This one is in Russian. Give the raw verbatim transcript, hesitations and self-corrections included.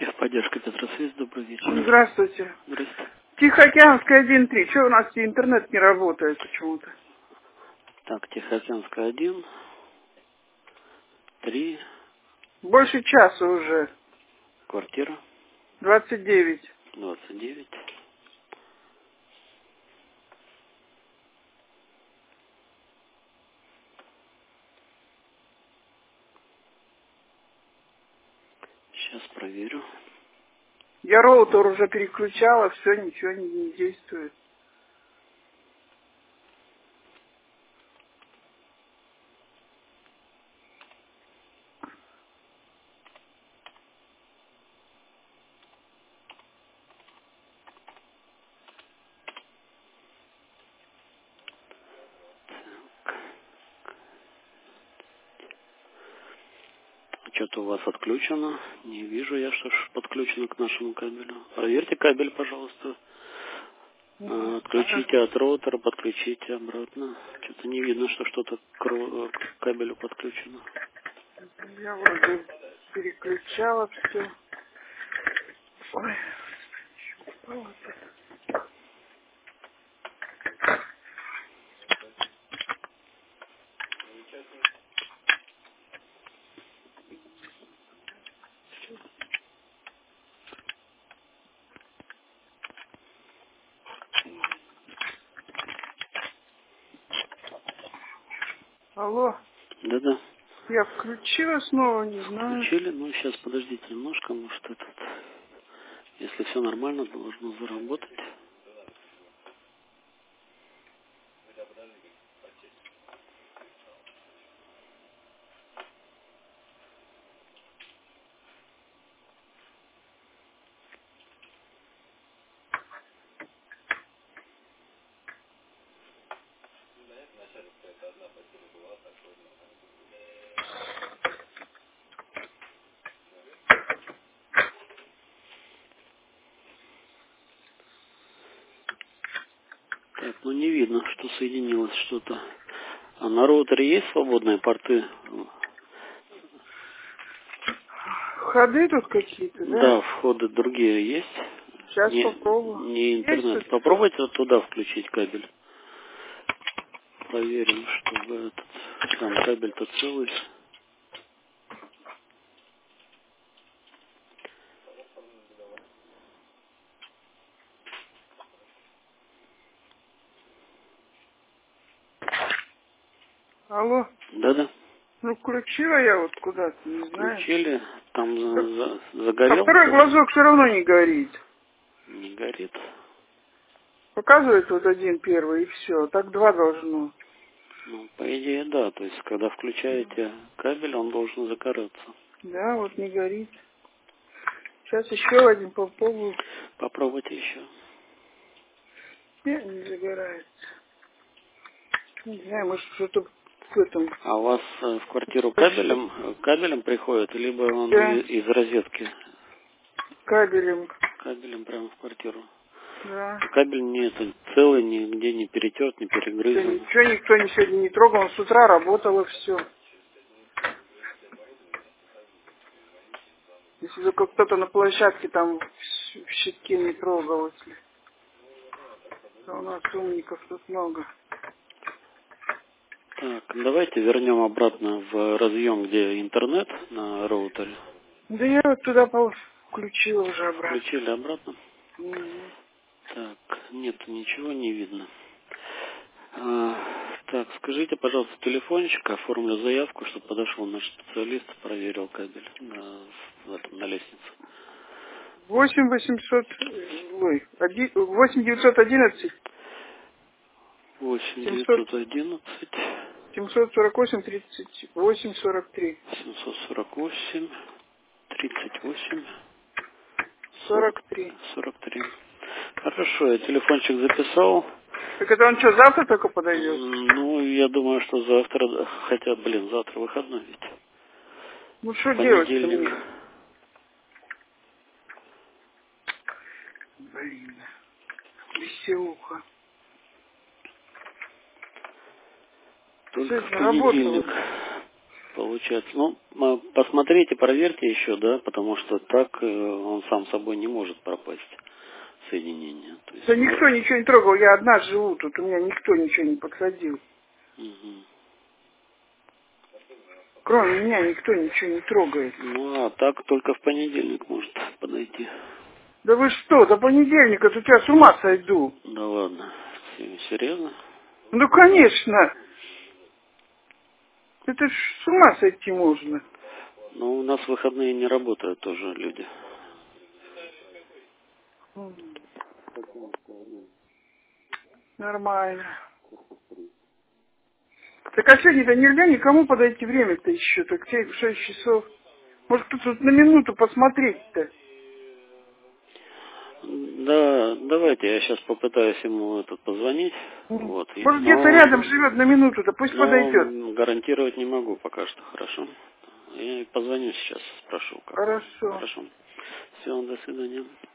Техподдержка Петросвязь, добрый вечер. Здравствуйте. Здрасте. Тихоокеанская один три. Что у нас интернет не работает почему-то? Так, Тихоокеанская один, три, Больше часа уже. квартира двадцать девять. двадцать девять. Сейчас проверю. Я роутер уже переключала, все, ничего не, не действует. Что-то у вас отключено. Не вижу я, что ж подключено к нашему кабелю. Проверьте кабель, пожалуйста. А, Отключите от роутера, подключите обратно. Что-то не видно, что что-то к ро- к кабелю подключено. Я вроде переключала все. Ой, упало тут. Алло, Да-да. я включила снова, не знаю. Включили. Ну, сейчас подождите немножко, может этот... Если все нормально, должно заработать. Так, ну не видно, что соединилось что-то. А на роутере есть свободные порты? Ходы тут какие-то, да? Да, входы другие есть. Сейчас Не, попробую. не Есть интернет. тут? Попробуйте вот туда включить кабель. Проверим, чтобы этот сам кабель-то целый. Алло. Да-да. Ну, включила я вот куда-то, не знаю. Включили. Там Так, за- за- а второй загорелся. глазок все равно не горит. Не горит. Показывает вот один первый и все. Так два должно. Ну, по идее, да. То есть, когда включаете кабель, он должен загораться. Да, вот не горит. Сейчас еще один попробую. Попробуйте еще. Нет, не загорается. Не знаю, может что-то в этом. А у вас э, в квартиру кабелем, э, кабелем приходит, либо он Да, и- из розетки кабелем. кабелем прямо в квартиру? Да. Кабель не это, целый, нигде не перетерт, не Все, перегрызен. ничего никто не сегодня не трогал. С утра работало все. Если только кто-то на площадке там в щ- в щитке не трогал, если. То у нас умников тут много. Так, давайте вернем обратно в разъем, где интернет на роутере. Да я вот туда пол- включила уже обратно. Включили обратно. Мгм. Так, нет, ничего не видно. А, так, скажите, пожалуйста, телефончик, оформлю заявку, чтобы подошел наш специалист, проверил кабель на, в этом, на лестнице. восемь восемьсот, э, ой, оди- восемь девятьсот одиннадцать восемь семьсот девятьсот одиннадцать семьсот сорок восемь тридцать восемь сорок три семьсот сорок восемь тридцать восемь сорок сорок три. сорок три. Хорошо, я телефончик записал. Так это он что, завтра только подойдет? М, Ну, я думаю, что завтра, да, хотя, блин, завтра выходной ведь. Ну что делать-то Понедельник. мне? Блин, веселуха. Только в Сегодня работала. понедельник. Получается. Ну, м, посмотрите, проверьте еще, да, потому что так э, он сам собой не может пропасть, соединение. То есть, Да ну, никто ничего не трогал, я одна живу тут, у меня никто ничего не подходил. мгм. Кроме меня никто ничего не трогает. Ну, а так только в понедельник может подойти. Да вы что, до понедельника тут я с ума сойду. Да ладно. Се- Серьезно? Ну, конечно. Это ж с ума сойти можно. Ну, у нас в выходные не работают тоже люди. М, Нормально. Так а сегодня-то нельзя никому подойти, время-то еще, так шесть часов. Может, кто тут на минуту посмотреть-то? Да, давайте я сейчас попытаюсь ему этот позвонить. М. Вот. и- Может, где-то Но, рядом живет на минуту-то, пусть подойдет. но гарантировать не могу пока что, хорошо? Я позвоню сейчас, спрошу как. Хорошо. Хорошо. Все, до свидания.